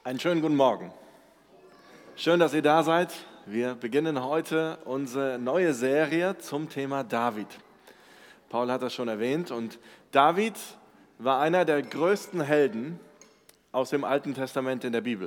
Einen schönen guten Morgen. Schön, dass ihr da seid. Wir beginnen heute unsere neue Serie zum Thema David. Paul hat das schon erwähnt und David war einer der größten Helden aus dem Alten Testament in der Bibel.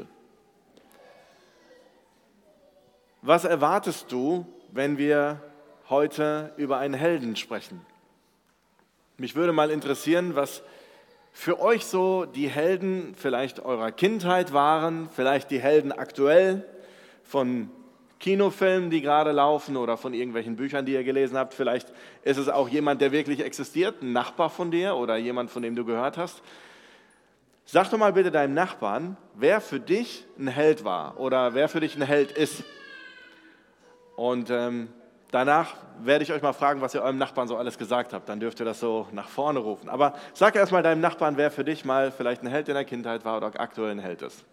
Was erwartest du, wenn wir heute über einen Helden sprechen? Mich würde mal interessieren, was für euch so die Helden vielleicht eurer Kindheit waren, vielleicht die Helden aktuell von Kinofilmen, die gerade laufen oder von irgendwelchen Büchern, die ihr gelesen habt. Vielleicht ist es auch jemand, der wirklich existiert, ein Nachbar von dir oder jemand, von dem du gehört hast. Sag doch mal bitte deinem Nachbarn, wer für dich ein Held war oder wer für dich ein Held ist. Und danach werde ich euch mal fragen, was ihr eurem Nachbarn so alles gesagt habt. Dann dürft ihr das so nach vorne rufen. Aber sag erst mal deinem Nachbarn, wer für dich mal vielleicht ein Held in der Kindheit war oder aktuell ein Held ist.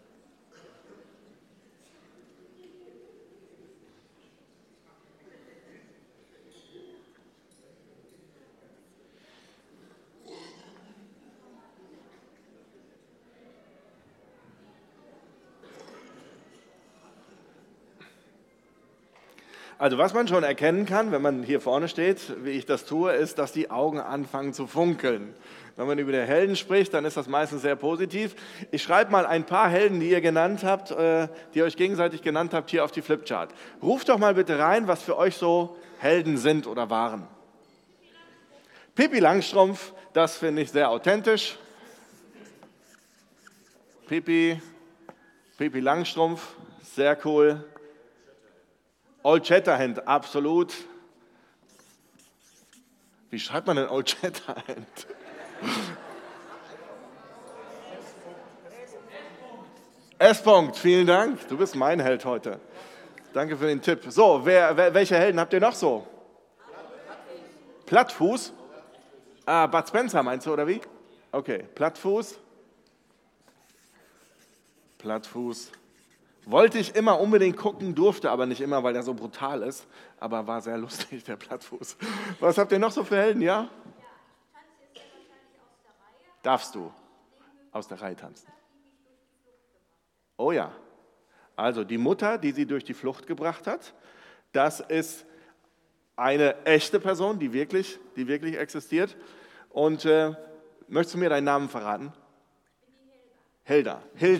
Also was man schon erkennen kann, wenn man hier vorne steht, wie ich das tue, ist, dass die Augen anfangen zu funkeln. Wenn man über die Helden spricht, dann ist das meistens sehr positiv. Ich schreibe mal ein paar Helden, die ihr genannt habt, die ihr euch gegenseitig genannt habt, hier auf die Flipchart. Ruft doch mal bitte rein, was für euch so Helden sind oder waren. Pippi Langstrumpf, das finde ich sehr authentisch. Pippi Langstrumpf, sehr cool. Old Shatterhand, absolut. Wie schreibt man denn Old Shatterhand? S-Punkt, vielen Dank. Du bist mein Held heute. Danke für den Tipp. So, welche Helden habt ihr noch so? Plattfuß? Ah, Bud Spencer meinst du, oder wie? Okay, Plattfuß. Wollte ich immer unbedingt gucken, durfte aber nicht immer, weil der so brutal ist. Aber war sehr lustig, der Plattfuß. Was habt ihr noch so für Helden, ja? Darfst du aus der Reihe tanzen? Oh ja. Also die Mutter, die sie durch die Flucht gebracht hat, das ist eine echte Person, die wirklich existiert. Und möchtest du mir deinen Namen verraten? Hilda.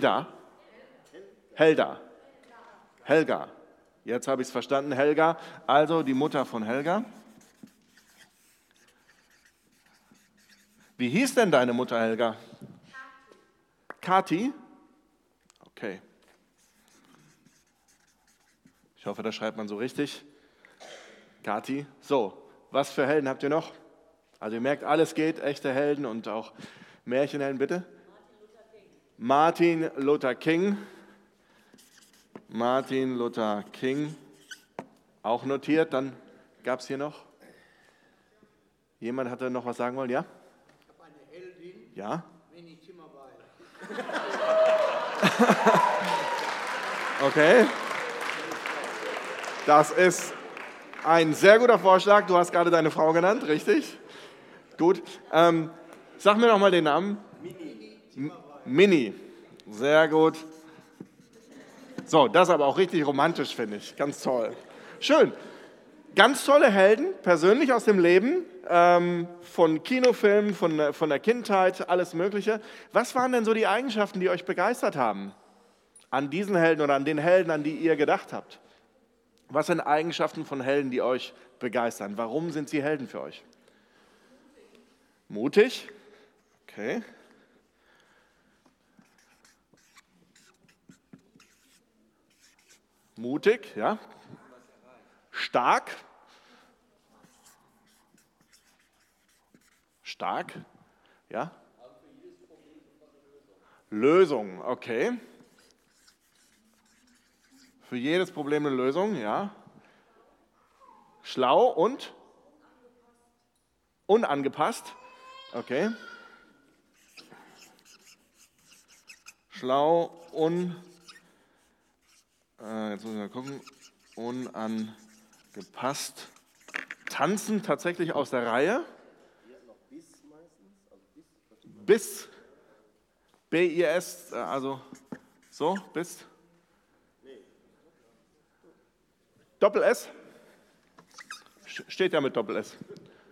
Helga. Jetzt habe ich es verstanden, Helga. Also die Mutter von Helga. Wie hieß denn deine Mutter, Helga? Kathi? Okay. Ich hoffe, das schreibt man so richtig. Kathi. So, was für Helden habt ihr noch? Also ihr merkt, alles geht, echte Helden und auch Märchenhelden, bitte. Martin Luther King, auch notiert. Dann gab es hier noch. Jemand hatte noch was sagen wollen, ja? Ich habe eine Heldin, Ja? Winnie Timmerweil. Okay. Das ist ein sehr guter Vorschlag. Du hast gerade deine Frau genannt, richtig? Gut. Sag mir noch mal den Namen. Minnie. Sehr gut. So, das ist aber auch richtig romantisch, finde ich. Ganz toll. Schön. Ganz tolle Helden, persönlich aus dem Leben, von Kinofilmen, von der Kindheit, alles Mögliche. Was waren denn so die Eigenschaften, die euch begeistert haben? An diesen Helden oder an den Helden, an die ihr gedacht habt? Was sind Eigenschaften von Helden, die euch begeistern? Warum sind sie Helden für euch? Mutig. Okay. Mutig, ja. Stark, ja. Lösung, okay. Für jedes Problem eine Lösung, ja. Schlau und unangepasst, okay. Schlau, jetzt muss ich mal gucken, unangepasst. Tanzen tatsächlich aus der Reihe. Bis, BIS, also So, bist? Doppel S? Steht ja mit Doppel S.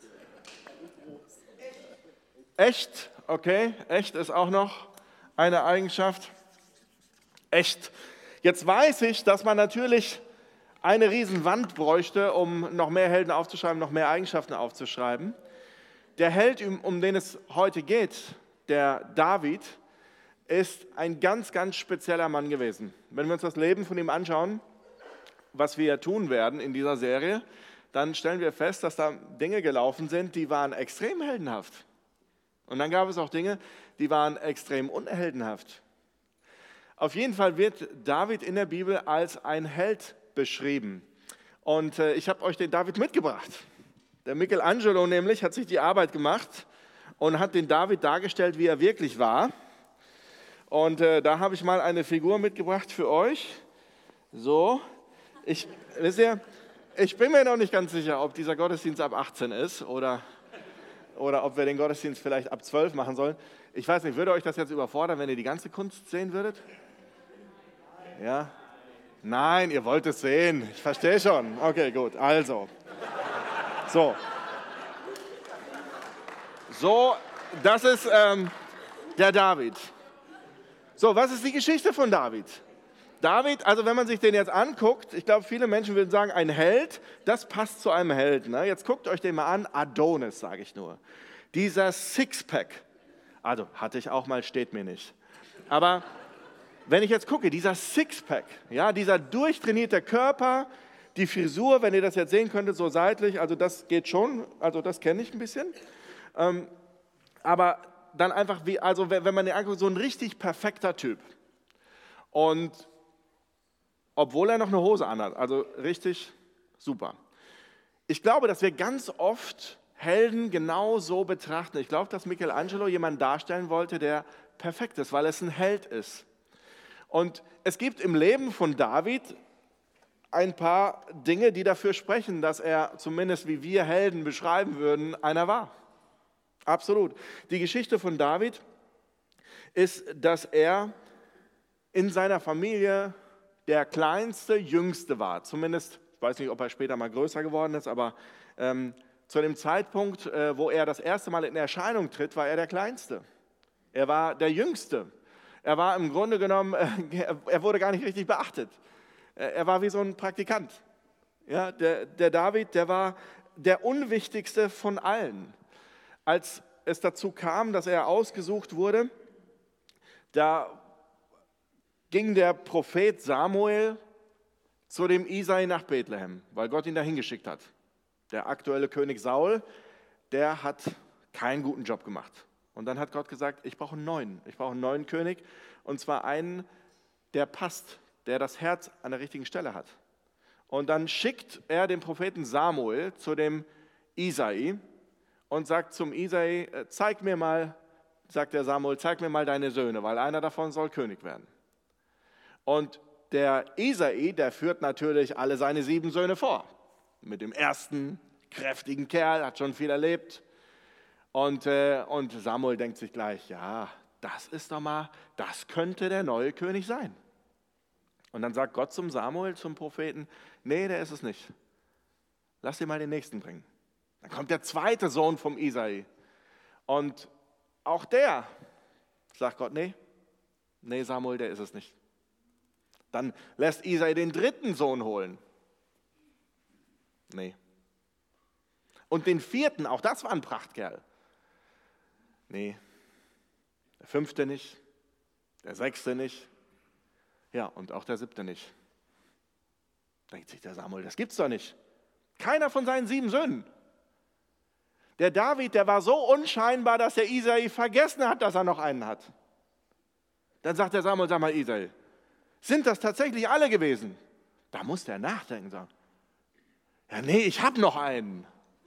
Echt? Okay, echt ist auch noch eine Eigenschaft. Echt. Jetzt weiß ich, dass man natürlich eine Riesenwand bräuchte, um noch mehr Helden aufzuschreiben, noch mehr Eigenschaften aufzuschreiben. Der Held, um den es heute geht, der David, ist ein ganz, ganz spezieller Mann gewesen. Wenn wir uns das Leben von ihm anschauen, was wir tun werden in dieser Serie, dann stellen wir fest, dass da Dinge gelaufen sind, die waren extrem heldenhaft. Und dann gab es auch Dinge, die waren extrem unheldenhaft. Auf jeden Fall wird David in der Bibel als ein Held beschrieben. Und ich habe euch den David mitgebracht. Der Michelangelo nämlich hat sich die Arbeit gemacht und hat den David dargestellt, wie er wirklich war. Und da habe ich mal eine Figur mitgebracht für euch. So, wisst ihr, ich bin mir noch nicht ganz sicher, ob dieser Gottesdienst ab 18 ist oder ob wir den Gottesdienst vielleicht ab 12 machen sollen. Ich weiß nicht, würde euch das jetzt überfordern, wenn ihr die ganze Kunst sehen würdet? Ja? Nein, ihr wollt es sehen. Ich verstehe schon. Okay, gut. Also. So, das ist der David. So, was ist die Geschichte von David? David, also wenn man sich den jetzt anguckt, ich glaube, viele Menschen würden sagen, ein Held, das passt zu einem Helden. Ne? Jetzt guckt euch den mal an, Adonis, sage ich nur. Dieser Sixpack, also hatte ich auch mal, steht mir nicht. Aber wenn ich jetzt gucke, dieser Sixpack, ja, dieser durchtrainierte Körper, die Frisur, wenn ihr das jetzt sehen könntet, so seitlich, also das geht schon, also das kenne ich ein bisschen. Aber dann einfach, wenn man den anguckt, so ein richtig perfekter Typ. Und obwohl er noch eine Hose anhat, also richtig super. Ich glaube, dass wir ganz oft Helden genau so betrachten. Ich glaube, dass Michelangelo jemanden darstellen wollte, der perfekt ist, weil es ein Held ist. Und es gibt im Leben von David ein paar Dinge, die dafür sprechen, dass er, zumindest wie wir Helden beschreiben würden, einer war. Absolut. Die Geschichte von David ist, dass er in seiner Familie der kleinste, jüngste war. Zumindest, ich weiß nicht, ob er später mal größer geworden ist, aber zu dem Zeitpunkt, wo er das erste Mal in Erscheinung tritt, war er der Kleinste. Er war der Jüngste. Er war im Grunde genommen, er wurde gar nicht richtig beachtet. Er war wie so ein Praktikant. Ja, der David, der war der unwichtigste von allen. Als es dazu kam, dass er ausgesucht wurde, da ging der Prophet Samuel zu dem Isai nach Bethlehem, weil Gott ihn dahin geschickt hat. Der aktuelle König Saul, der hat keinen guten Job gemacht. Und dann hat Gott gesagt, ich brauche einen neuen König, und zwar einen, der passt, der das Herz an der richtigen Stelle hat. Und dann schickt er den Propheten Samuel zu dem Isai und sagt zum Isai, zeig mir mal deine Söhne, weil einer davon soll König werden. Und der Isai, der führt natürlich alle seine 7 Söhne vor. Mit dem ersten kräftigen Kerl, hat schon viel erlebt. Und Samuel denkt sich gleich, ja, das könnte der neue König sein. Und dann sagt Gott zum Samuel, zum Propheten, nee, der ist es nicht. Lass dir mal den nächsten bringen. Dann kommt der zweite Sohn vom Isai. Und auch der sagt Gott, nee Samuel, der ist es nicht. Dann lässt Isai den dritten Sohn holen. Nee. Und den vierten, auch das war ein Prachtkerl. Nee. Der 5. nicht, der 6. nicht, ja, und auch der 7. nicht. Denkt sich der Samuel, das gibt's doch nicht. Keiner von seinen 7 Söhnen. Der David, der war so unscheinbar, dass der Isai vergessen hat, dass er noch einen hat. Dann sagt der Samuel, sag mal Isai, sind das tatsächlich alle gewesen? Da muss der nachdenken, sagen, ja nee, ich habe noch einen.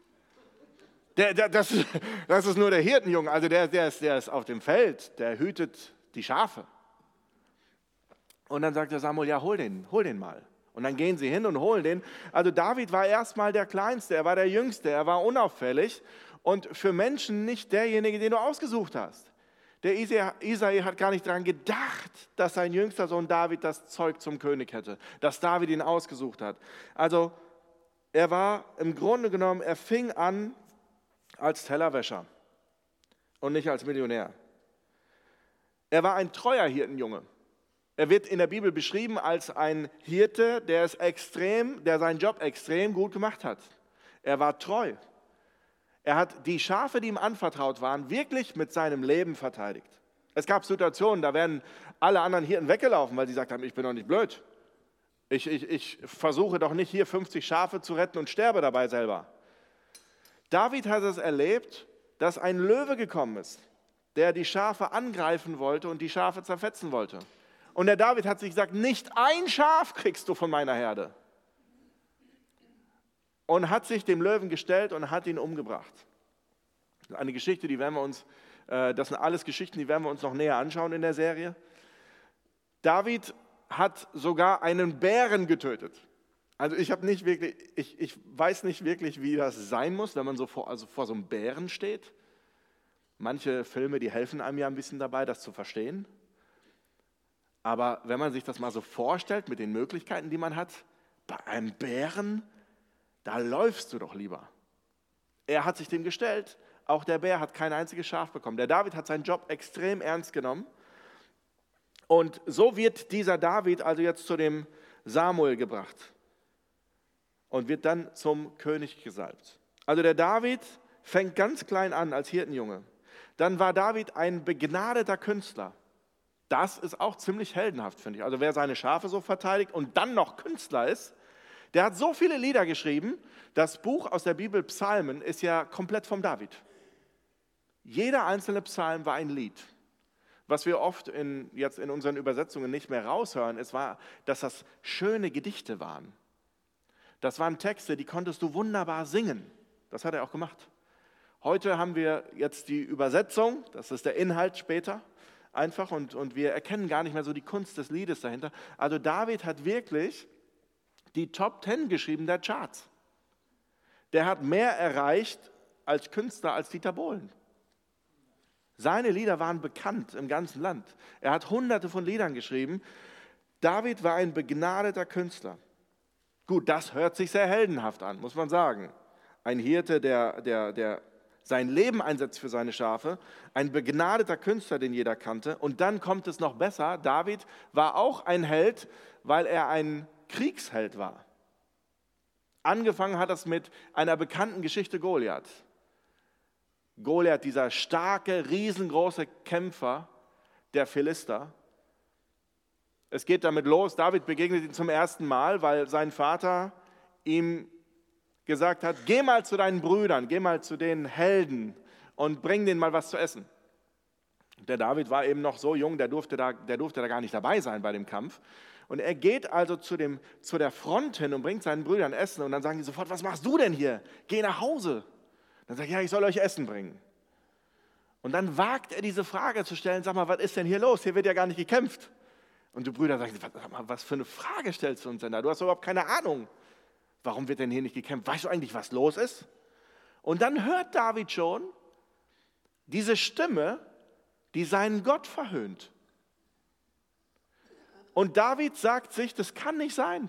Das ist nur der Hirtenjunge, also der ist auf dem Feld, der hütet die Schafe. Und dann sagt der Samuel, ja hol den mal. Und dann gehen sie hin und holen den. Also David war erstmal der Kleinste, er war der Jüngste, er war unauffällig und für Menschen nicht derjenige, den du ausgesucht hast. Der Isai hat gar nicht daran gedacht, dass sein jüngster Sohn David das Zeug zum König hätte, dass David ihn ausgesucht hat. Also er war im Grunde genommen, er fing an als Tellerwäscher und nicht als Millionär. Er war ein treuer Hirtenjunge. Er wird in der Bibel beschrieben als ein Hirte, der seinen Job extrem gut gemacht hat. Er war treu. Er hat die Schafe, die ihm anvertraut waren, wirklich mit seinem Leben verteidigt. Es gab Situationen, da wären alle anderen Hirten weggelaufen, weil sie gesagt haben, ich bin doch nicht blöd. Ich versuche doch nicht hier 50 Schafe zu retten und sterbe dabei selber. David hat es erlebt, dass ein Löwe gekommen ist, der die Schafe angreifen wollte und die Schafe zerfetzen wollte. Und der David hat sich gesagt, nicht ein Schaf kriegst du von meiner Herde. Und hat sich dem Löwen gestellt und hat ihn umgebracht. Eine Geschichte, das sind alles Geschichten, die werden wir uns noch näher anschauen in der Serie. David hat sogar einen Bären getötet. Also ich weiß nicht wirklich, wie das sein muss, wenn man vor so einem Bären steht. Manche Filme, die helfen einem ja ein bisschen dabei, das zu verstehen. Aber wenn man sich das mal so vorstellt mit den Möglichkeiten, die man hat, bei einem Bären, da läufst du doch lieber. Er hat sich dem gestellt, auch der Bär hat kein einziges Schaf bekommen. Der David hat seinen Job extrem ernst genommen. Und so wird dieser David also jetzt zu dem Samuel gebracht und wird dann zum König gesalbt. Also der David fängt ganz klein an als Hirtenjunge. Dann war David ein begnadeter Künstler. Das ist auch ziemlich heldenhaft, finde ich. Also wer seine Schafe so verteidigt und dann noch Künstler ist, der hat so viele Lieder geschrieben. Das Buch aus der Bibel Psalmen ist ja komplett vom David. Jeder einzelne Psalm war ein Lied. Was wir oft jetzt in unseren Übersetzungen nicht mehr raushören, war, dass das schöne Gedichte waren. Das waren Texte, die konntest du wunderbar singen. Das hat er auch gemacht. Heute haben wir jetzt die Übersetzung, das ist der Inhalt später einfach und wir erkennen gar nicht mehr so die Kunst des Liedes dahinter. Also David hat wirklich die Top 10 geschrieben der Charts. Der hat mehr erreicht als Künstler als Dieter Bohlen. Seine Lieder waren bekannt im ganzen Land. Er hat hunderte von Liedern geschrieben. David war ein begnadeter Künstler. Gut, das hört sich sehr heldenhaft an, muss man sagen. Ein Hirte, der sein Leben einsetzt für seine Schafe, ein begnadeter Künstler, den jeder kannte. Und dann kommt es noch besser, David war auch ein Held, weil er ein Kriegsheld war. Angefangen hat das mit einer bekannten Geschichte Goliath. Goliath, dieser starke, riesengroße Kämpfer der Philister. Es geht damit los, David begegnet ihm zum ersten Mal, weil sein Vater ihm gesagt hat, geh mal zu deinen Brüdern, geh mal zu den Helden und bring denen mal was zu essen. Der David war eben noch so jung, der durfte da gar nicht dabei sein bei dem Kampf. Und er geht also zu der Front hin und bringt seinen Brüdern Essen und dann sagen die sofort, was machst du denn hier? Geh nach Hause. Dann sagt er, ja, ich soll euch Essen bringen. Und dann wagt er diese Frage zu stellen, sag mal, was ist denn hier los? Hier wird ja gar nicht gekämpft. Und die Brüder sagen, was für eine Frage stellst du uns denn da? Du hast überhaupt keine Ahnung. Warum wird denn hier nicht gekämpft? Weißt du eigentlich, was los ist? Und dann hört David schon diese Stimme, die seinen Gott verhöhnt. Und David sagt sich, das kann nicht sein.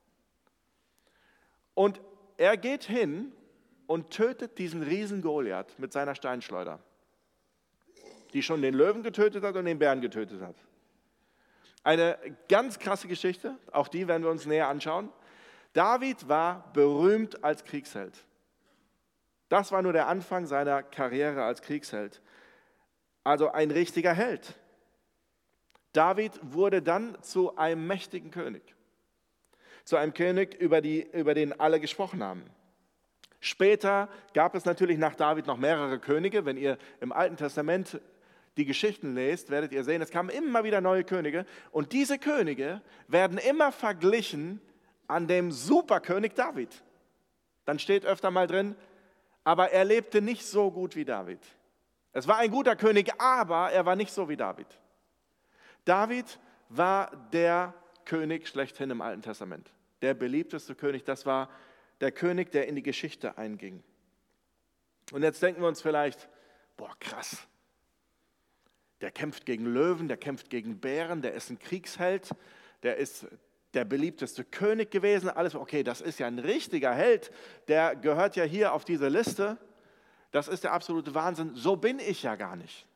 Und er geht hin und tötet diesen Riesen Goliath mit seiner Steinschleuder, die schon den Löwen getötet hat und den Bären getötet hat. Eine ganz krasse Geschichte, auch die werden wir uns näher anschauen. David war berühmt als Kriegsheld. Das war nur der Anfang seiner Karriere als Kriegsheld. Also ein richtiger Held. David wurde dann zu einem mächtigen König. Zu einem König, über den alle gesprochen haben. Später gab es natürlich nach David noch mehrere Könige. Wenn ihr im Alten Testament die Geschichten lest, werdet ihr sehen, es kamen immer wieder neue Könige. Und diese Könige werden immer verglichen an dem Superkönig David. Dann steht öfter mal drin, aber er lebte nicht so gut wie David. Es war ein guter König, aber er war nicht so wie David. David war der König schlechthin im Alten Testament. Der beliebteste König, das war der König, der in die Geschichte einging. Und jetzt denken wir uns vielleicht, boah, krass. Der kämpft gegen Löwen, der kämpft gegen Bären, der ist ein Kriegsheld, der ist der beliebteste König gewesen. Alles, okay, das ist ja ein richtiger Held, der gehört ja hier auf diese Liste. Das ist der absolute Wahnsinn. So bin ich ja gar nicht.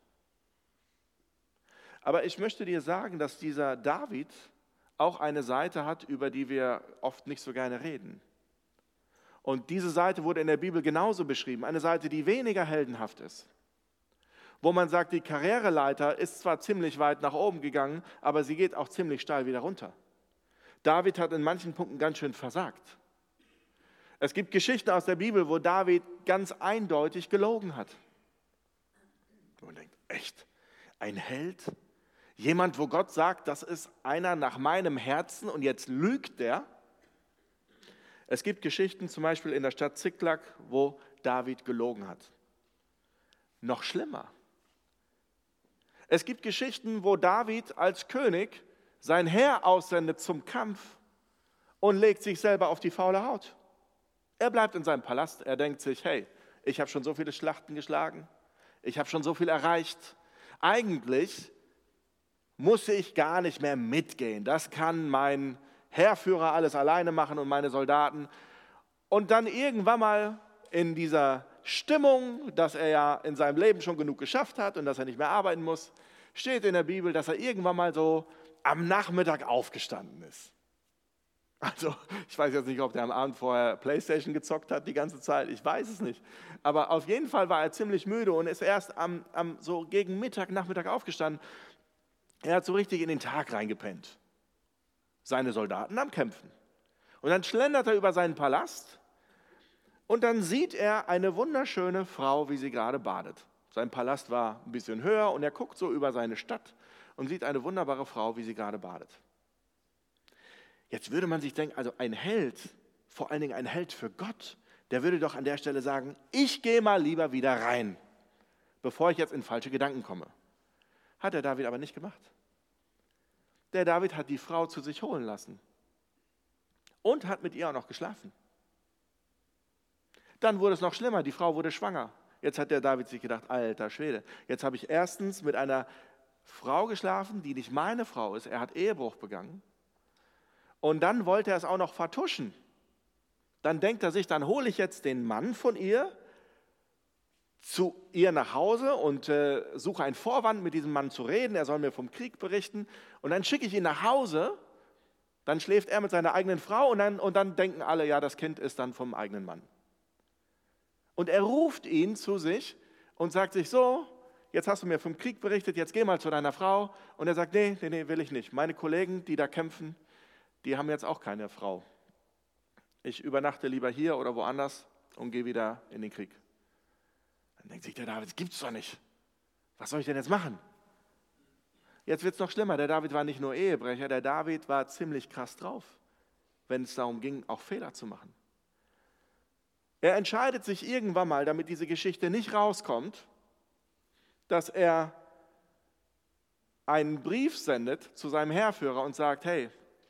Aber ich möchte dir sagen, dass dieser David auch eine Seite hat, über die wir oft nicht so gerne reden. Und diese Seite wurde in der Bibel genauso beschrieben, eine Seite, die weniger heldenhaft ist. Wo man sagt, die Karriereleiter ist zwar ziemlich weit nach oben gegangen, aber sie geht auch ziemlich steil wieder runter. David hat in manchen Punkten ganz schön versagt. Es gibt Geschichten aus der Bibel, wo David ganz eindeutig gelogen hat. Und man denkt, echt? Ein Held? Jemand, wo Gott sagt, das ist einer nach meinem Herzen und jetzt lügt der? Es gibt Geschichten, zum Beispiel in der Stadt Ziklag, wo David gelogen hat. Noch schlimmer. Es gibt Geschichten, wo David als König sein Heer aussendet zum Kampf und legt sich selber auf die faule Haut. Er bleibt in seinem Palast, er denkt sich, hey, ich habe schon so viele Schlachten geschlagen, ich habe schon so viel erreicht. Eigentlich muss ich gar nicht mehr mitgehen. Das kann mein Heerführer alles alleine machen und meine Soldaten. Und dann irgendwann mal in dieser Stimmung, dass er ja in seinem Leben schon genug geschafft hat und dass er nicht mehr arbeiten muss, steht in der Bibel, dass er irgendwann mal so am Nachmittag aufgestanden ist. Also ich weiß jetzt nicht, ob der am Abend vorher Playstation gezockt hat die ganze Zeit, ich weiß es nicht. Aber auf jeden Fall war er ziemlich müde und ist erst so gegen Nachmittag aufgestanden. Er hat so richtig in den Tag reingepennt. Seine Soldaten am Kämpfen. Und dann schlendert er über seinen Palast und dann sieht er eine wunderschöne Frau, wie sie gerade badet. Sein Palast war ein bisschen höher und er guckt so über seine Stadt und sieht eine wunderbare Frau, wie sie gerade badet. Jetzt würde man sich denken, also ein Held, vor allen Dingen ein Held für Gott, der würde doch an der Stelle sagen, ich gehe mal lieber wieder rein, bevor ich jetzt in falsche Gedanken komme. Hat der David aber nicht gemacht. Der David hat die Frau zu sich holen lassen und hat mit ihr auch noch geschlafen. Dann wurde es noch schlimmer, die Frau wurde schwanger. Jetzt hat der David sich gedacht, alter Schwede, jetzt habe ich erstens mit einer Frau geschlafen, die nicht meine Frau ist. Er hat Ehebruch begangen. Und dann wollte er es auch noch vertuschen. Dann denkt er sich, dann hole ich jetzt den Mann von ihr zu ihr nach Hause und suche einen Vorwand, mit diesem Mann zu reden. Er soll mir vom Krieg berichten. Und dann schicke ich ihn nach Hause. Dann schläft er mit seiner eigenen Frau und dann denken alle, ja, das Kind ist dann vom eigenen Mann. Und er ruft ihn zu sich und sagt sich so, jetzt hast du mir vom Krieg berichtet, jetzt geh mal zu deiner Frau. Und er sagt, nee, will ich nicht. Meine Kollegen, die da kämpfen, die haben jetzt auch keine Frau. Ich übernachte lieber hier oder woanders und gehe wieder in den Krieg. Dann denkt sich der David, das gibt's doch nicht. Was soll ich denn jetzt machen? Jetzt wird es noch schlimmer. Der David war nicht nur Ehebrecher, der David war ziemlich krass drauf, wenn es darum ging, auch Fehler zu machen. Er entscheidet sich irgendwann mal, damit diese Geschichte nicht rauskommt, dass er einen Brief sendet zu seinem Heerführer und sagt, hey,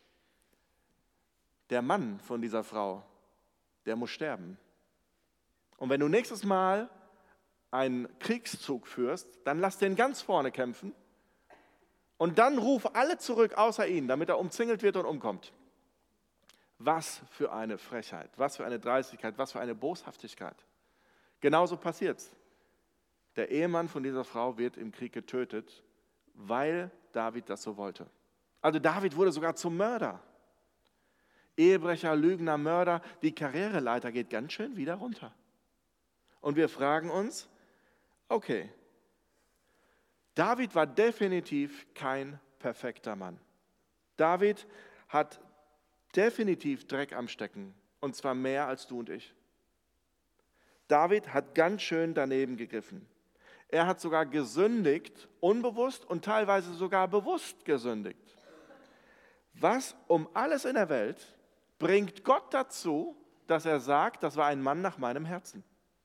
der Mann von dieser Frau, der muss sterben. Und wenn du nächstes Mal einen Kriegszug führst, dann lass den ganz vorne kämpfen und dann ruf alle zurück außer ihn, damit er umzingelt wird und umkommt. Was für eine Frechheit, was für eine Dreistigkeit, was für eine Boshaftigkeit. Genauso passiert's. Der Ehemann von dieser Frau wird im Krieg getötet, weil David das so wollte. Also David wurde sogar zum Mörder. Ehebrecher, Lügner, Mörder, die Karriereleiter geht ganz schön wieder runter. Und wir fragen uns, okay, David war definitiv kein perfekter Mann. David hat definitiv Dreck am Stecken, und zwar mehr als du und ich. David hat ganz schön daneben gegriffen. Er hat sogar gesündigt, unbewusst und teilweise sogar bewusst gesündigt. Was um alles in der Welt bringt Gott dazu, dass er sagt, das war ein Mann nach meinem Herzen?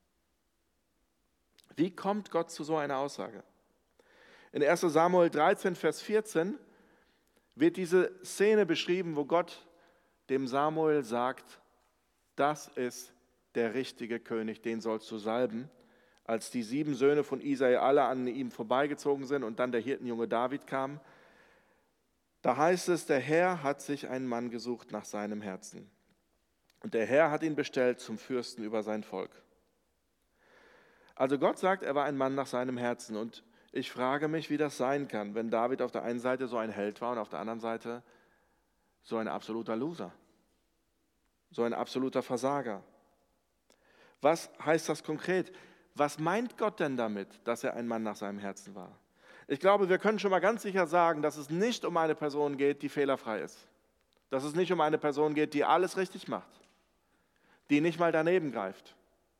Wie kommt Gott zu so einer Aussage? In 1. Samuel 13, Vers 14 wird diese Szene beschrieben, wo Gott dem Samuel sagt, das ist der richtige König, den sollst du salben. als die 7 Söhne von Isai alle an ihm vorbeigezogen sind und dann der Hirtenjunge David kam. Da heißt es, der Herr hat sich einen Mann gesucht nach seinem Herzen. Und der Herr hat ihn bestellt zum Fürsten über sein Volk. Also Gott sagt, er war ein Mann nach seinem Herzen. Und ich frage mich, wie das sein kann, wenn David auf der einen Seite so ein Held war und auf der anderen Seite so ein absoluter Loser, so ein absoluter Versager. Was heißt das konkret? Was meint Gott denn damit, dass er ein Mann nach seinem Herzen war? Ich glaube, wir können schon mal ganz sicher sagen, dass es nicht um eine Person geht, die fehlerfrei ist. Dass es nicht um eine Person geht, die alles richtig macht, die nicht mal daneben greift.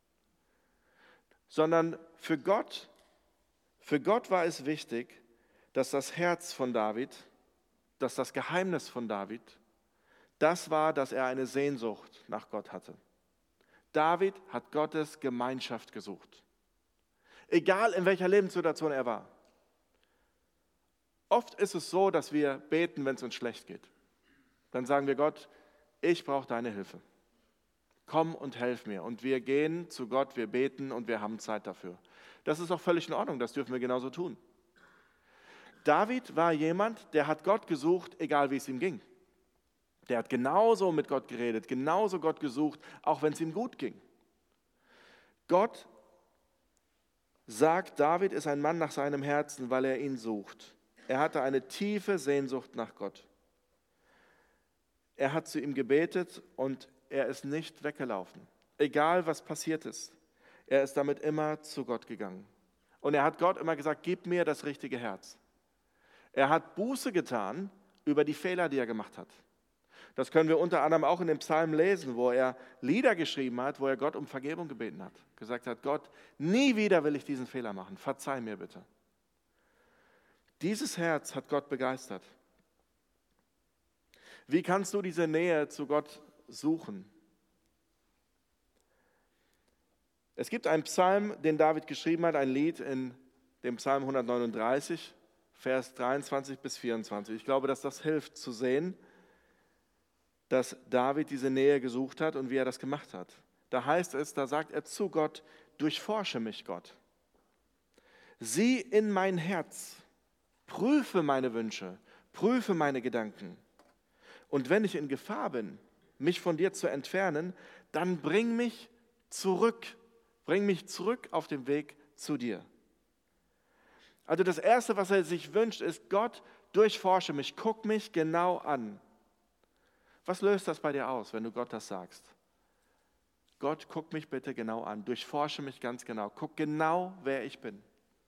Sondern für Gott war es wichtig, dass das Herz von David, dass das Geheimnis von David, das war, dass er eine Sehnsucht nach Gott hatte. David hat Gottes Gemeinschaft gesucht. Egal in welcher Lebenssituation er war. Oft ist es so, dass wir beten, wenn es uns schlecht geht. Dann sagen wir Gott, ich brauche deine Hilfe. Komm und helf mir. Und wir gehen zu Gott, wir beten und wir haben Zeit dafür. Das ist auch völlig in Ordnung, das dürfen wir genauso tun. David war jemand, der hat Gott gesucht, egal wie es ihm ging. Der hat genauso mit Gott geredet, genauso Gott gesucht, auch wenn es ihm gut ging. Gott sagt, David ist ein Mann nach seinem Herzen, weil er ihn sucht. Er hatte eine tiefe Sehnsucht nach Gott. Er hat zu ihm gebetet und er ist nicht weggelaufen. Egal was passiert ist, er ist damit immer zu Gott gegangen. Und er hat Gott immer gesagt, gib mir das richtige Herz. Er hat Buße getan über die Fehler, die er gemacht hat. Das können wir unter anderem auch in dem Psalm lesen, wo er Lieder geschrieben hat, wo er Gott um Vergebung gebeten hat. Gesagt hat, Gott, nie wieder will ich diesen Fehler machen, verzeih mir bitte. Dieses Herz hat Gott begeistert. Wie kannst du diese Nähe zu Gott suchen? Es gibt einen Psalm, den David geschrieben hat, ein Lied in dem Psalm 139, Vers 23 bis 24. Ich glaube, dass das hilft zu sehen, dass David diese Nähe gesucht hat und wie er das gemacht hat. Da heißt es, da sagt er zu Gott, durchforsche mich, Gott. Sieh in mein Herz, prüfe meine Wünsche, prüfe meine Gedanken. Und wenn ich in Gefahr bin, mich von dir zu entfernen, dann bring mich zurück auf den Weg zu dir. Also das Erste, was er sich wünscht, ist, Gott, durchforsche mich, guck mich genau an. Was löst das bei dir aus, wenn du Gott das sagst? Gott, guck mich bitte genau an, durchforsche mich ganz genau, guck genau, wer ich bin.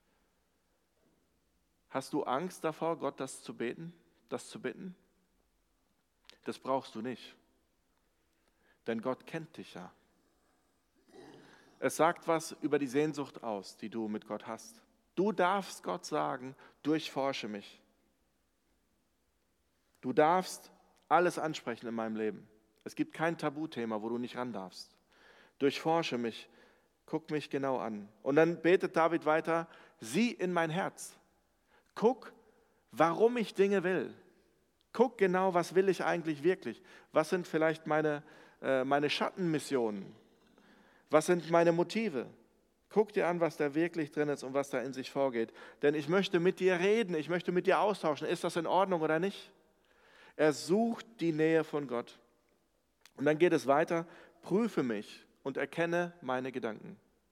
Hast du Angst davor, Gott das zu beten, das zu bitten? Das brauchst du nicht, denn Gott kennt dich ja. Es sagt was über die Sehnsucht aus, die du mit Gott hast. Du darfst Gott sagen, durchforsche mich. Du darfst alles ansprechen in meinem Leben. Es gibt kein Tabuthema, wo du nicht ran darfst. Durchforsche mich, guck mich genau an. Und dann betet David weiter, sieh in mein Herz. Guck, warum ich Dinge will. Guck genau, was will ich eigentlich wirklich. Was sind vielleicht meine Schattenmissionen? Was sind meine Motive? Guck dir an, was da wirklich drin ist und was da in sich vorgeht. Denn ich möchte mit dir reden, ich möchte mit dir austauschen. Ist das in Ordnung oder nicht? Er sucht die Nähe von Gott. Und dann geht es weiter, prüfe mich und erkenne meine Gedanken.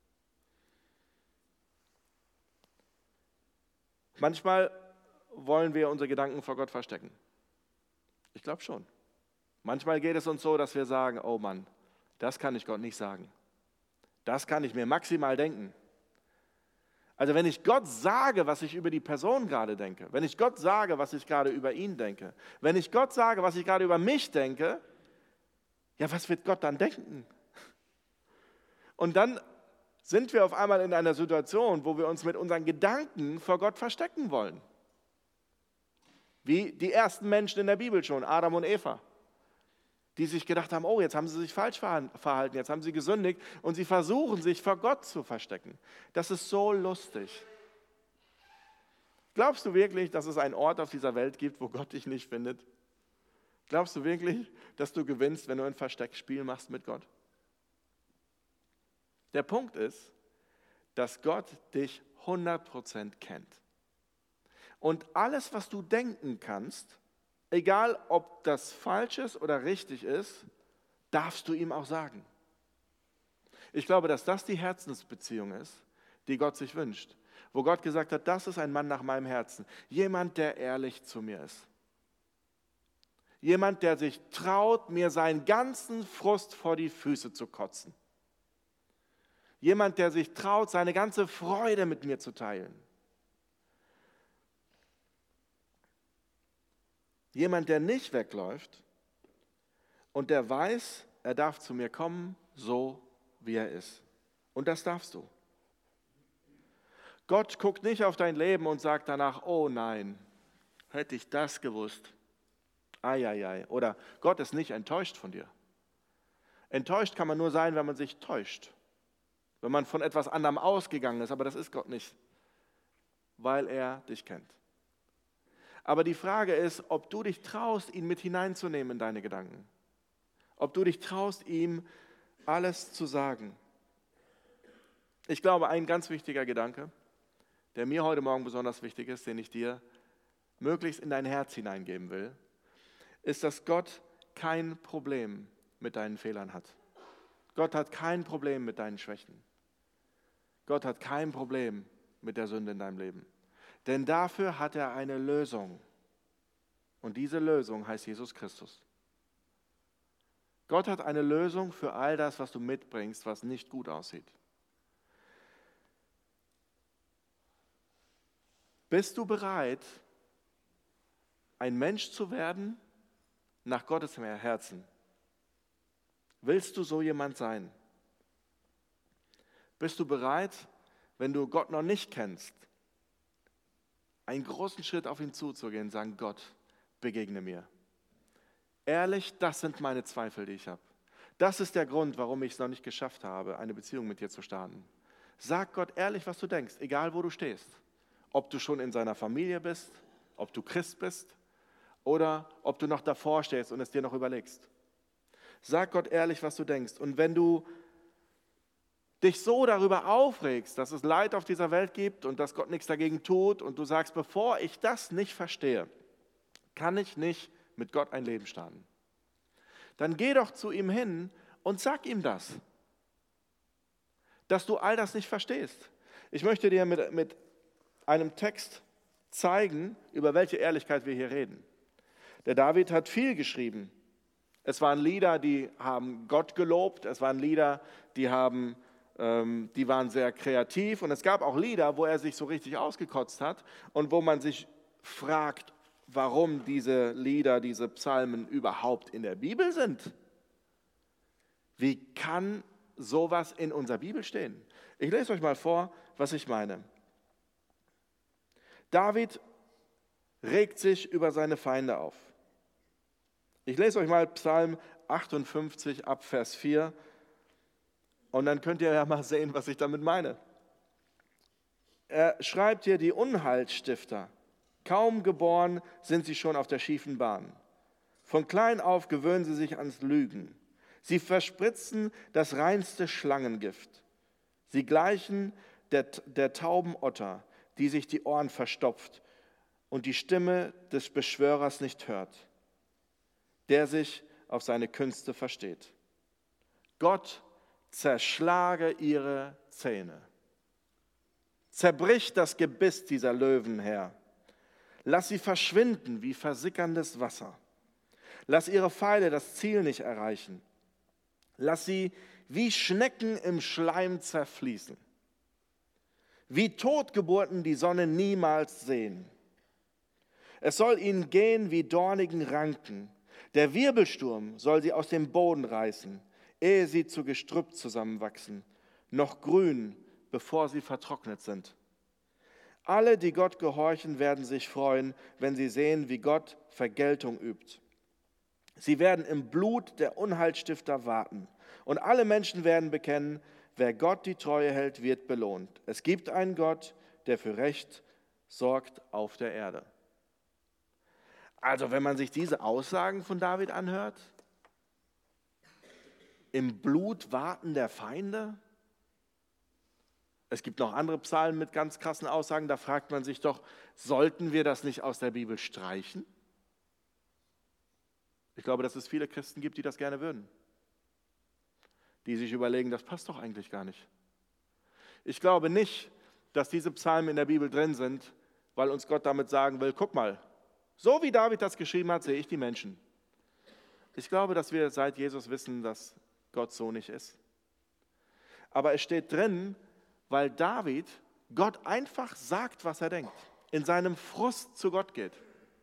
Manchmal wollen wir unsere Gedanken vor Gott verstecken. Ich glaube schon. Manchmal geht es uns so, dass wir sagen, oh Mann, das kann ich Gott nicht sagen. Das kann ich mir maximal denken. Also wenn ich Gott sage, was ich über die Person gerade denke, wenn ich Gott sage, was ich gerade über ihn denke, wenn ich Gott sage, was ich gerade über mich denke, ja, was wird Gott dann denken? Und dann sind wir auf einmal in einer Situation, wo wir uns mit unseren Gedanken vor Gott verstecken wollen. Wie die ersten Menschen in der Bibel schon, Adam und Eva, die sich gedacht haben, oh, jetzt haben sie sich falsch verhalten, jetzt haben sie gesündigt und sie versuchen, sich vor Gott zu verstecken. Das ist so lustig. Glaubst du wirklich, dass es einen Ort auf dieser Welt gibt, wo Gott dich nicht findet? Glaubst du wirklich, dass du gewinnst, wenn du ein Versteckspiel machst mit Gott? Der Punkt ist, dass Gott dich 100% kennt. Und alles, was du denken kannst, egal ob das falsch ist oder richtig ist, darfst du ihm auch sagen. Ich glaube, dass das die Herzensbeziehung ist, die Gott sich wünscht. Wo Gott gesagt hat, das ist ein Mann nach meinem Herzen. Jemand, der ehrlich zu mir ist. Jemand, der sich traut, mir seinen ganzen Frust vor die Füße zu kotzen. Jemand, der sich traut, seine ganze Freude mit mir zu teilen. Jemand, der nicht wegläuft und der weiß, er darf zu mir kommen, so wie er ist. Und das darfst du. Gott guckt nicht auf dein Leben und sagt danach, oh nein, hätte ich das gewusst. Eieiei. Oder Gott ist nicht enttäuscht von dir. Enttäuscht kann man nur sein, wenn man sich täuscht. Wenn man von etwas anderem ausgegangen ist, aber das ist Gott nicht, weil er dich kennt. Aber die Frage ist, ob du dich traust, ihn mit hineinzunehmen in deine Gedanken. Ob du dich traust, ihm alles zu sagen. Ich glaube, ein ganz wichtiger Gedanke, der mir heute Morgen besonders wichtig ist, den ich dir möglichst in dein Herz hineingeben will, ist, dass Gott kein Problem mit deinen Fehlern hat. Gott hat kein Problem mit deinen Schwächen. Gott hat kein Problem mit der Sünde in deinem Leben. Denn dafür hat er eine Lösung. Und diese Lösung heißt Jesus Christus. Gott hat eine Lösung für all das, was du mitbringst, was nicht gut aussieht. Bist du bereit, ein Mensch zu werden nach Gottes Herzen? Willst du so jemand sein? Bist du bereit, wenn du Gott noch nicht kennst, einen großen Schritt auf ihn zuzugehen und sagen, Gott, begegne mir. Ehrlich, das sind meine Zweifel, die ich habe. Das ist der Grund, warum ich es noch nicht geschafft habe, eine Beziehung mit dir zu starten. Sag Gott ehrlich, was du denkst, egal wo du stehst. Ob du schon in seiner Familie bist, ob du Christ bist oder ob du noch davor stehst und es dir noch überlegst. Sag Gott ehrlich, was du denkst. Und wenn du dich so darüber aufregst, dass es Leid auf dieser Welt gibt und dass Gott nichts dagegen tut und du sagst, bevor ich das nicht verstehe, kann ich nicht mit Gott ein Leben starten. Dann geh doch zu ihm hin und sag ihm das, dass du all das nicht verstehst. Ich möchte dir mit einem Text zeigen, über welche Ehrlichkeit wir hier reden. Der David hat viel geschrieben. Es waren Lieder, die haben Gott gelobt, es waren Lieder, die waren sehr kreativ und es gab auch Lieder, wo er sich so richtig ausgekotzt hat und wo man sich fragt, warum diese Lieder, diese Psalmen überhaupt in der Bibel sind. Wie kann sowas in unserer Bibel stehen? Ich lese euch mal vor, was ich meine. David regt sich über seine Feinde auf. Ich lese euch mal Psalm 58 ab Vers 4 und dann könnt ihr ja mal sehen, was ich damit meine. Er schreibt hier, die Unheilstifter, kaum geboren sind sie schon auf der schiefen Bahn. Von klein auf gewöhnen sie sich ans Lügen. Sie verspritzen das reinste Schlangengift. Sie gleichen der tauben Otter, die sich die Ohren verstopft und die Stimme des Beschwörers nicht hört, der sich auf seine Künste versteht. Gott zerschlage ihre Zähne. Zerbrich das Gebiss dieser Löwen, Herr. Lass sie verschwinden wie versickerndes Wasser. Lass ihre Pfeile das Ziel nicht erreichen. Lass sie wie Schnecken im Schleim zerfließen. Wie Totgeburten die Sonne niemals sehen. Es soll ihnen gehen wie dornigen Ranken. Der Wirbelsturm soll sie aus dem Boden reißen, ehe sie zu Gestrüpp zusammenwachsen, noch grün, bevor sie vertrocknet sind. Alle, die Gott gehorchen, werden sich freuen, wenn sie sehen, wie Gott Vergeltung übt. Sie werden im Blut der Unheilstifter warten. Und alle Menschen werden bekennen, wer Gott die Treue hält, wird belohnt. Es gibt einen Gott, der für Recht sorgt auf der Erde. Also wenn man sich diese Aussagen von David anhört, im Blut warten der Feinde, Es gibt noch andere Psalmen mit ganz krassen Aussagen, da fragt man sich doch, sollten wir das nicht aus der Bibel streichen? Ich glaube, dass es viele Christen gibt, die das gerne würden, die sich überlegen, das passt doch eigentlich gar nicht. Ich glaube nicht, dass diese Psalmen in der Bibel drin sind, weil uns Gott damit sagen will, guck mal, so wie David das geschrieben hat, sehe ich die Menschen. Ich glaube, dass wir seit Jesus wissen, dass Gott so nicht ist. Aber es steht drin, weil David Gott einfach sagt, was er denkt, in seinem Frust zu Gott geht.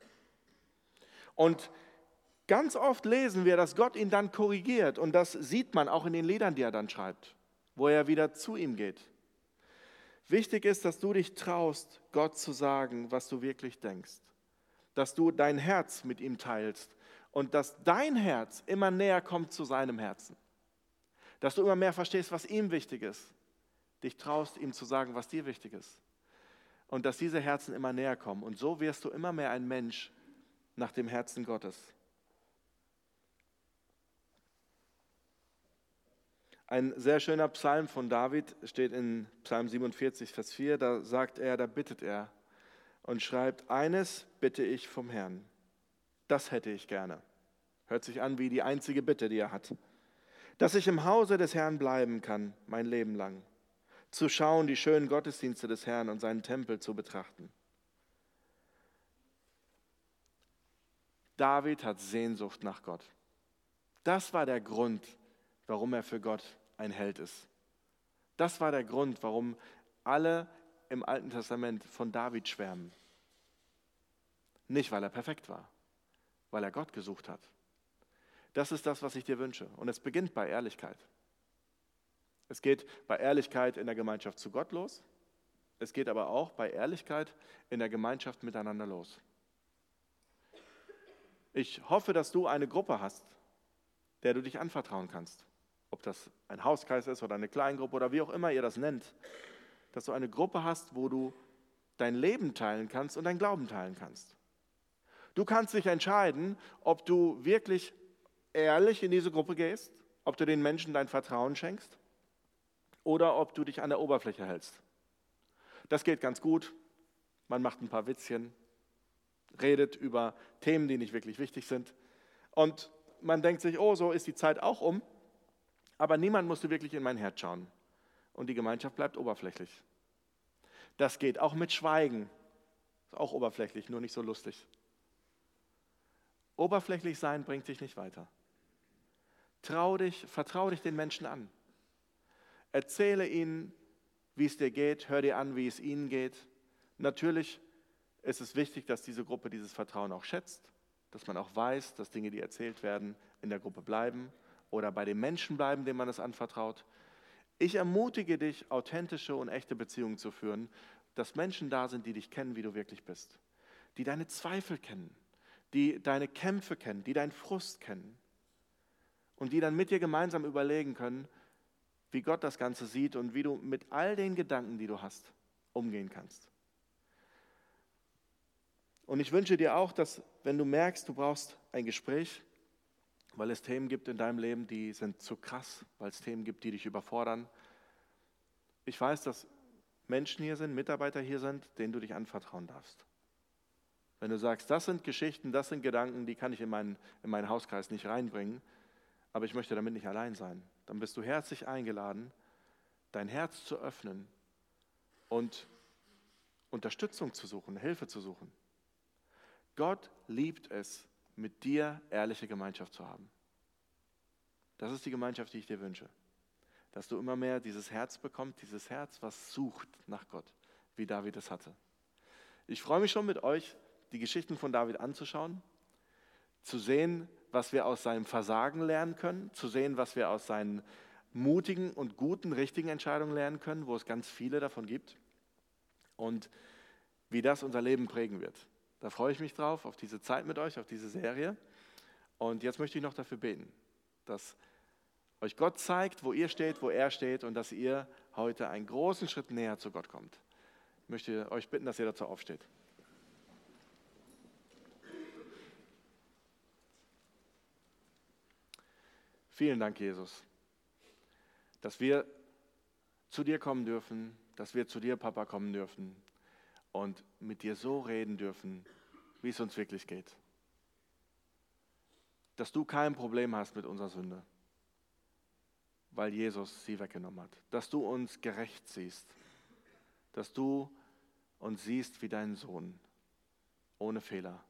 Und ganz oft lesen wir, dass Gott ihn dann korrigiert und das sieht man auch in den Liedern, die er dann schreibt, wo er wieder zu ihm geht. Wichtig ist, dass du dich traust, Gott zu sagen, was du wirklich denkst, dass du dein Herz mit ihm teilst und dass dein Herz immer näher kommt zu seinem Herzen, dass du immer mehr verstehst, was ihm wichtig ist, dich traust, ihm zu sagen, was dir wichtig ist und dass diese Herzen immer näher kommen und so wirst du immer mehr ein Mensch nach dem Herzen Gottes. Ein sehr schöner Psalm von David steht in Psalm 47, Vers 4, da bittet er und schreibt, eines bitte ich vom Herrn, das hätte ich gerne. Hört sich an wie die einzige Bitte, die er hat. Dass ich im Hause des Herrn bleiben kann, mein Leben lang, zu schauen, die schönen Gottesdienste des Herrn und seinen Tempel zu betrachten. David hat Sehnsucht nach Gott. Das war der Grund, warum er für Gott ein Held ist. Das war der Grund, warum alle im Alten Testament von David schwärmen. Nicht, weil er perfekt war, weil er Gott gesucht hat. Das ist das, was ich dir wünsche. Und es beginnt bei Ehrlichkeit. Es geht bei Ehrlichkeit in der Gemeinschaft zu Gott los. Es geht aber auch bei Ehrlichkeit in der Gemeinschaft miteinander los. Ich hoffe, dass du eine Gruppe hast, der du dich anvertrauen kannst. Ob das ein Hauskreis ist oder eine Kleingruppe oder wie auch immer ihr das nennt. Dass du eine Gruppe hast, wo du dein Leben teilen kannst und dein Glauben teilen kannst. Du kannst dich entscheiden, ob du wirklich ehrlich in diese Gruppe gehst, ob du den Menschen dein Vertrauen schenkst oder ob du dich an der Oberfläche hältst. Das geht ganz gut. Man macht ein paar Witzchen, redet über Themen, die nicht wirklich wichtig sind. Und man denkt sich, oh, so ist die Zeit auch um. Aber niemand musste wirklich in mein Herz schauen. Und die Gemeinschaft bleibt oberflächlich. Das geht auch mit Schweigen. Ist auch oberflächlich, nur nicht so lustig. Oberflächlich sein bringt dich nicht weiter. Vertrau dich den Menschen an. Erzähle ihnen, wie es dir geht, hör dir an, wie es ihnen geht. Natürlich ist es wichtig, dass diese Gruppe dieses Vertrauen auch schätzt, dass man auch weiß, dass Dinge, die erzählt werden, in der Gruppe bleiben oder bei dem Menschen bleiben, dem man es anvertraut. Ich ermutige dich, authentische und echte Beziehungen zu führen, dass Menschen da sind, die dich kennen, wie du wirklich bist, die deine Zweifel kennen, die deine Kämpfe kennen, die deinen Frust kennen und die dann mit dir gemeinsam überlegen können, wie Gott das Ganze sieht und wie du mit all den Gedanken, die du hast, umgehen kannst. Und ich wünsche dir auch, dass, wenn du merkst, du brauchst ein Gespräch, weil es Themen gibt in deinem Leben, die sind zu krass, weil es Themen gibt, die dich überfordern. Ich weiß, dass Menschen hier sind, Mitarbeiter hier sind, denen du dich anvertrauen darfst. Wenn du sagst, das sind Geschichten, das sind Gedanken, die kann ich in meinen Hauskreis nicht reinbringen, aber ich möchte damit nicht allein sein, dann bist du herzlich eingeladen, dein Herz zu öffnen und Unterstützung zu suchen, Hilfe zu suchen. Gott liebt es, mit dir ehrliche Gemeinschaft zu haben. Das ist die Gemeinschaft, die ich dir wünsche. Dass du immer mehr dieses Herz bekommst, dieses Herz, was sucht nach Gott, wie David es hatte. Ich freue mich schon mit euch, die Geschichten von David anzuschauen, zu sehen, was wir aus seinem Versagen lernen können, zu sehen, was wir aus seinen mutigen und guten, richtigen Entscheidungen lernen können, wo es ganz viele davon gibt und wie das unser Leben prägen wird. Da freue ich mich drauf, auf diese Zeit mit euch, auf diese Serie. Und jetzt möchte ich noch dafür beten, dass euch Gott zeigt, wo ihr steht, wo er steht und dass ihr heute einen großen Schritt näher zu Gott kommt. Ich möchte euch bitten, dass ihr dazu aufsteht. Vielen Dank, Jesus, dass wir zu dir kommen dürfen, dass wir zu dir, Papa, kommen dürfen und mit dir so reden dürfen, wie es uns wirklich geht. Dass du kein Problem hast mit unserer Sünde, weil Jesus sie weggenommen hat. Dass du uns gerecht siehst, dass du uns siehst wie deinen Sohn, ohne Fehler.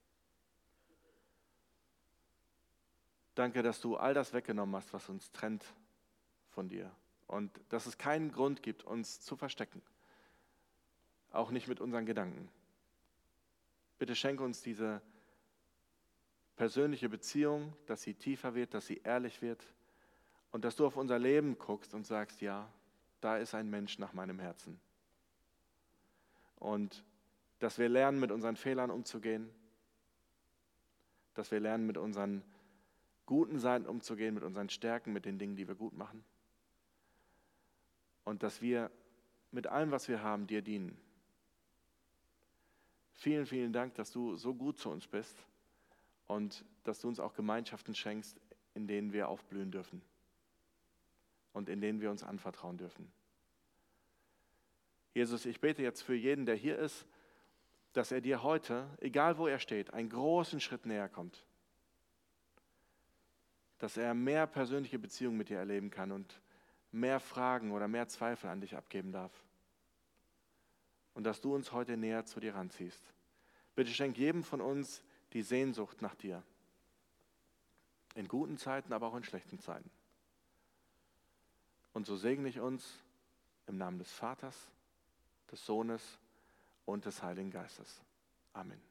Danke, dass du all das weggenommen hast, was uns trennt von dir. Und dass es keinen Grund gibt, uns zu verstecken. Auch nicht mit unseren Gedanken. Bitte schenke uns diese persönliche Beziehung, dass sie tiefer wird, dass sie ehrlich wird und dass du auf unser Leben guckst und sagst, ja, da ist ein Mensch nach meinem Herzen. Und dass wir lernen, mit unseren Fehlern umzugehen, dass wir lernen, mit unseren guten Seiten umzugehen, mit unseren Stärken, mit den Dingen, die wir gut machen. Und dass wir mit allem, was wir haben, dir dienen. Vielen, vielen Dank, dass du so gut zu uns bist und dass du uns auch Gemeinschaften schenkst, in denen wir aufblühen dürfen und in denen wir uns anvertrauen dürfen. Jesus, ich bete jetzt für jeden, der hier ist, dass er dir heute, egal wo er steht, einen großen Schritt näher kommt. Dass er mehr persönliche Beziehungen mit dir erleben kann und mehr Fragen oder mehr Zweifel an dich abgeben darf. Und dass du uns heute näher zu dir ranziehst. Bitte schenk jedem von uns die Sehnsucht nach dir. In guten Zeiten, aber auch in schlechten Zeiten. Und so segne ich uns im Namen des Vaters, des Sohnes und des Heiligen Geistes. Amen.